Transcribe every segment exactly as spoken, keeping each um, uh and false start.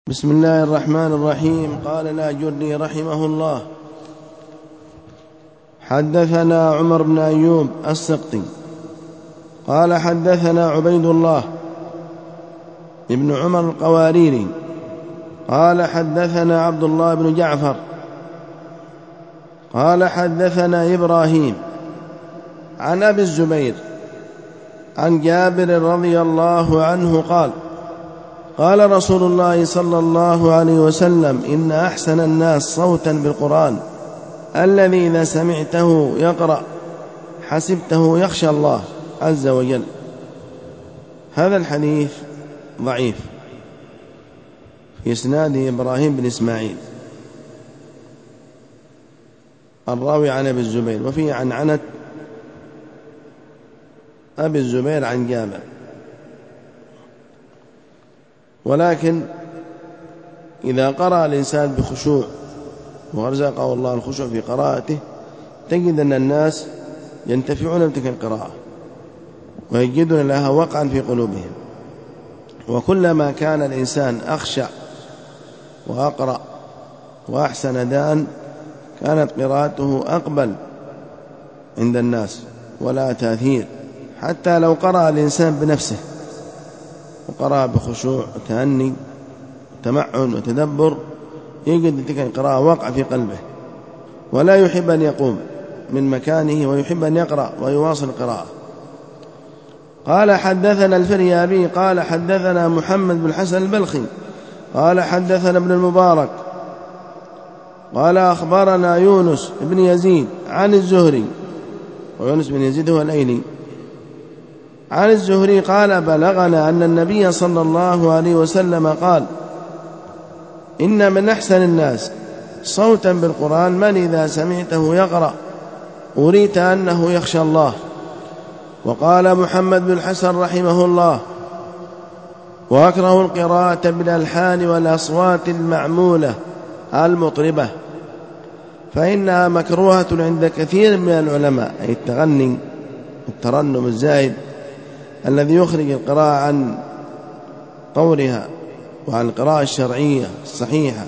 بسم الله الرحمن الرحيم. قال الآجري رحمه الله: حدثنا عمر بن أيوب السقطي قال حدثنا عبيد الله ابن عمر القواريري قال حدثنا عبد الله بن جعفر قال حدثنا إبراهيم عن أبي الزبير عن جابر رضي الله عنه قال: قال رسول الله صلى الله عليه وسلم: إن أحسن الناس صوتا بالقرآن الذي إذا سمعته يقرأ حسبته يخشى الله عز وجل. هذا الحديث ضعيف، في إسناده إبراهيم بن إسماعيل الراوي عن أبي الزبير، وفيه عنعنة أبي الزبير عن جابر. ولكن إذا قرأ الإنسان بخشوع ورزقه الله الخشوع في قراءته تجد أن الناس ينتفعون بتلك القراءة ويجدون لها وقعا في قلوبهم. وكلما كان الإنسان أخشع وأقرأ وأحسن أداء كانت قراءته أقبل عند الناس ولا تأثير. حتى لو قرأ الإنسان بنفسه وقرأ بخشوع وتأني وتمعن وتدبر يجد تلك القراءة وقع في قلبه ولا يحب أن يقوم من مكانه ويحب أن يقرأ ويواصل القراءة. قال حدثنا الفريابي قال حدثنا محمد بن حسن البلخي قال حدثنا ابن المبارك قال أخبرنا يونس بن يزيد عن الزهري، ويونس بن يزيد هو الأيلي، عن الزهري قال: بلغنا أن النبي صلى الله عليه وسلم قال: إن من أحسن الناس صوتا بالقرآن من إذا سمعته يقرأ أريت أنه يخشى الله. وقال محمد بن الحسن رحمه الله: وأكره القراءة بالألحان والأصوات المعمولة المطربة فإنها مكروهة عند كثير من العلماء، أي التغني الترنم الزائد الذي يخرج القراءة عن طورها وعن القراءة الشرعية الصحيحة.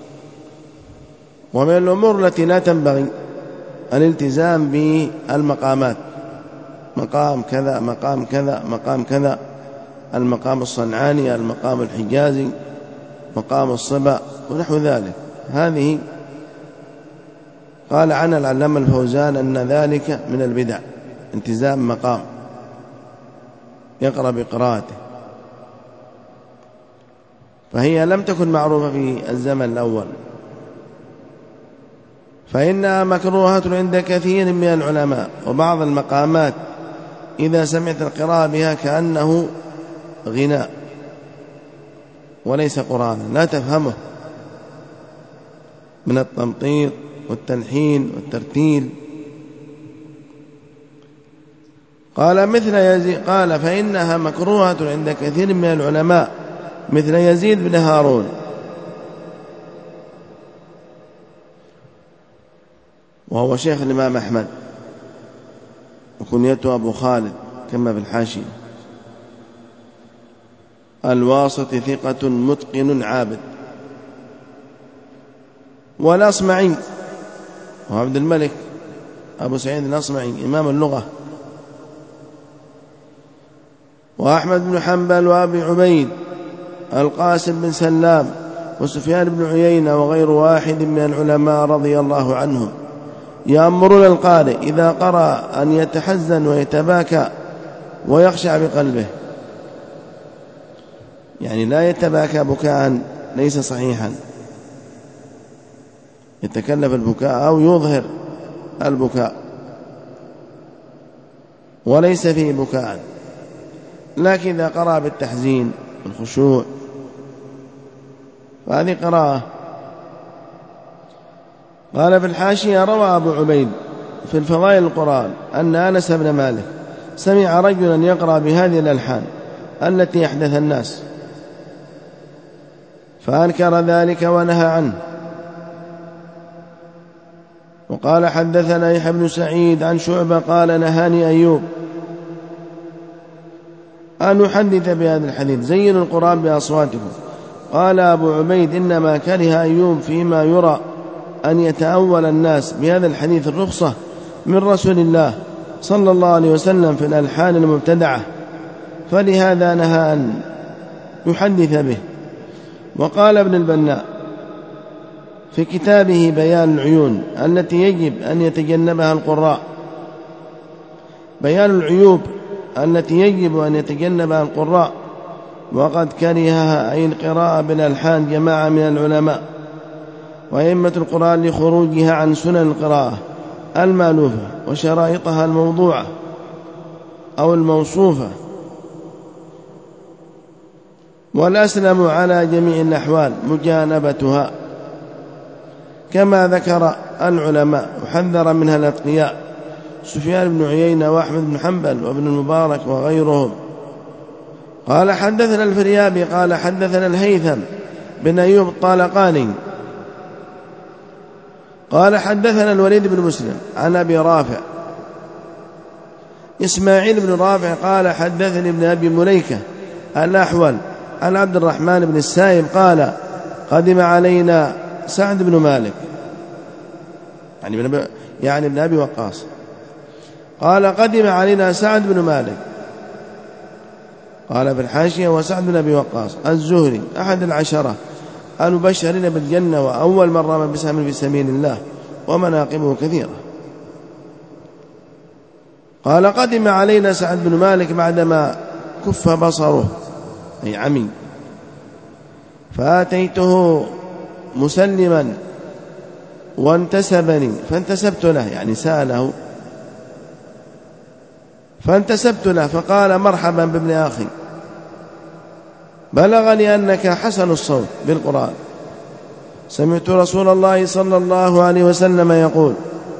ومن الأمور التي لا تنبغي الالتزام بالمقامات، مقام كذا مقام كذا مقام كذا، المقام الصنعاني، المقام الحجازي، مقام الصبا ونحو ذلك. هذه قال عن العلامة الفوزان أن ذلك من البدع، التزام مقام يقرأ بقراءته، فهي لم تكن معروفة في الزمن الأول، فإنها مكروهة عند كثير من العلماء. وبعض المقامات إذا سمعت القراءة بها كأنه غناء وليس قرآن، لا تفهمه من التمطيط والتلحين والترتيل. قال مثل يزيد قال فإنها مكروهة عند كثير من العلماء مثل يزيد بن هارون، وهو شيخ الإمام أحمد وكنيته أبو خالد كما في الحاشية، الواسط ثقة متقن عابد. والأصمعي وعبد الملك أبو سعيد الأصمعي إمام اللغة، وأحمد بن حنبل وأبي عبيد القاسم بن سلام وسفيان بن عيينة وغير واحد من العلماء رضي الله عنهم يأمرون القارئ إذا قرأ أن يتحزن ويتباكى ويخشع بقلبه، يعني لا يتباكى بكاء ليس صحيحا، يتكلف البكاء أو يظهر البكاء وليس فيه بكاء، لكن إذا قرأ بالتحزين والخشوع فهذه قراءة. قال في الحاشية: روى أبو عبيد في الفضائل القرآن أن أنس بن مالك سمع رجلا يقرأ بهذه الألحان التي أحدث الناس فأنكر ذلك ونهى عنه. وقال حدثنا يحيى بن سعيد عن شعبة قال نهاني أيوب أن أحدث بهذا الحديث: زينوا القرآن بأصواتكم قال أبو عبيد إنما كره أيوب فيما يرى أن يتأول الناس بهذا الحديث الرخصة من رسول الله صلى الله عليه وسلم في الألحان المبتدعة، فلهذا نهى أن يحدث به. وقال ابن البناء في كتابه بيان العيون التي يجب أن يتجنبها القراء، بيان العيوب التي يجب أن يتجنبها القراء، وقد كرهها أي القراءة بالألحان جماعة من العلماء وأئمة القرآن لخروجها عن سنن القراءة المألوفة وشرائطها الموضوعة أو الموصوفة. والأسلم على جميع الأحوال مجانبتها، كما ذكر العلماء وحذر منها الأتقياء سفيان بن عيينة وأحمد بن حنبل وابن المبارك وغيرهم. قال حدثنا الفريابي قال حدثنا الهيثم بن أيوب الطالقاني قال حدثنا الوليد بن مسلم عن أبي رافع إسماعيل بن رافع قال حدثني ابن أبي مليكة الأحول عن عبد الرحمن بن السائب قال قدم علينا سعد بن مالك يعني ابن يعني ابن أبي وقاص قال قدم علينا سعد بن مالك، قال في الحاشية وسعد بن أبي وقاص الزهري أحد العشرة المبشرين بالجنة وأول من رمى بسهم في سبيل الله ومناقبه كثيرة. قال قدم علينا سعد بن مالك بعدما كف بصره أي عمي، فآتيته مسلما وانتسبني فانتسبت له يعني سأله فانتسبت له فقال مرحبا بابن أخي، بلغني أنك حسن الصوت بالقرآن، سمعت رسول الله صلى الله عليه وسلم يقول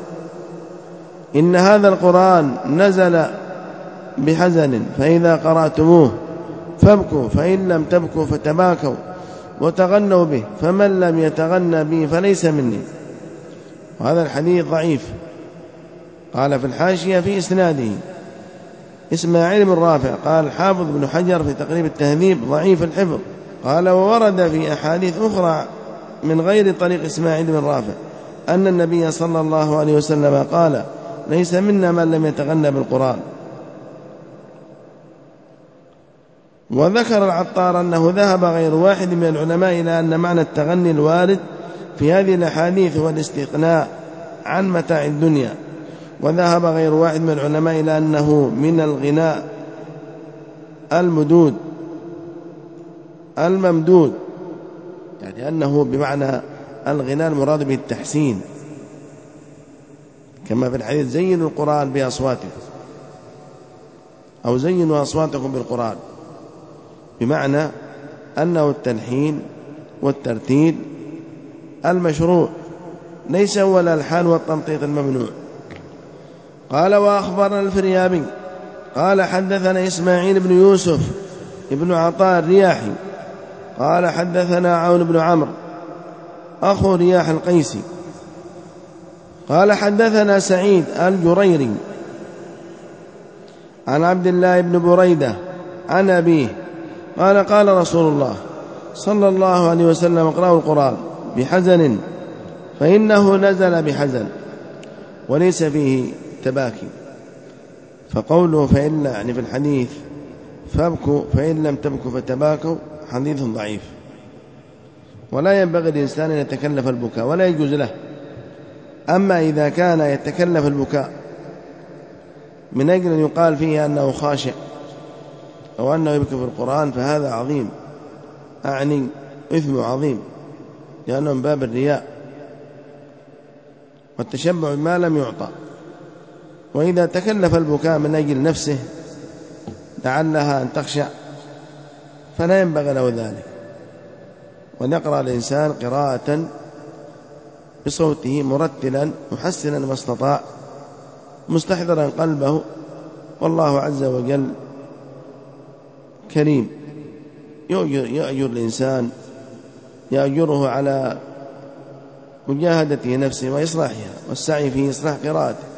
إن هذا القرآن نزل بحزن فإذا قرأتموه فابكوا فإن لم تبكوا فتباكوا وتغنوا به فمن لم يتغنى به فليس مني. وهذا الحديث ضعيف. قال في الحاشية في إسناده إسماعيل بن رافع قال الحافظ بن حجر في تقريب التهذيب ضعيف الحفظ. قال وورد في أحاديث أخرى من غير طريق إسماعيل بن رافع أن النبي صلى الله عليه وسلم قال ليس منا من لم يتغنى بالقرآن. وذكر العطار أنه ذهب غير واحد من العلماء إلى أن معنى التغني الوارد في هذه الأحاديث هو الاستغناء عن متاع الدنيا، وذهب غير واحد من العلماء إلى أنه من الغناء المدود الممدود، يعني أنه بمعنى الغناء المراد به التحسين، كما في الحديث زينوا القرآن بأصواتكم أو زينوا أصواتكم بالقرآن، بمعنى أنه التلحين والترتيل المشروع ليس هو الألحان والتمطيط الممنوع. قال وأخبرنا الفريابي قال حدثنا إسماعيل بن يوسف ابن عطاء الرياحي قال حدثنا عون بن عمرو أخو رياح القيسي قال حدثنا سعيد الجريري عن عبد الله بن بريدة عن أبيه قال قال رسول الله صلى الله عليه وسلم اقرأوا القرآن بحزن فإنه نزل بحزن وليس فيه تباكي. فقوله فإن يعني في الحديث فابكوا فإن لم تبكوا فتباكوا حديث ضعيف، ولا ينبغي الإنسان أن يتكلف البكاء ولا يجوز له. أما إذا كان يتكلف البكاء من أجل أن يقال فيه أنه خاشع أو أنه يبكي في القرآن فهذا عظيم، أعني إثم عظيم، لأنه من باب الرياء والتشبع بما لم يعطى. وإذا تكلف البكاء من أجل نفسه لعلها أن تخشع فلا ينبغي له ذلك، ونقرأ الإنسان قراءة بصوته مرتلا محسنا ما استطاع مستحضرا قلبه، والله عز وجل كريم يؤجر, يؤجر الإنسان يأجره على مجاهدته نفسه وإصلاحها والسعي في إصلاح قراءته.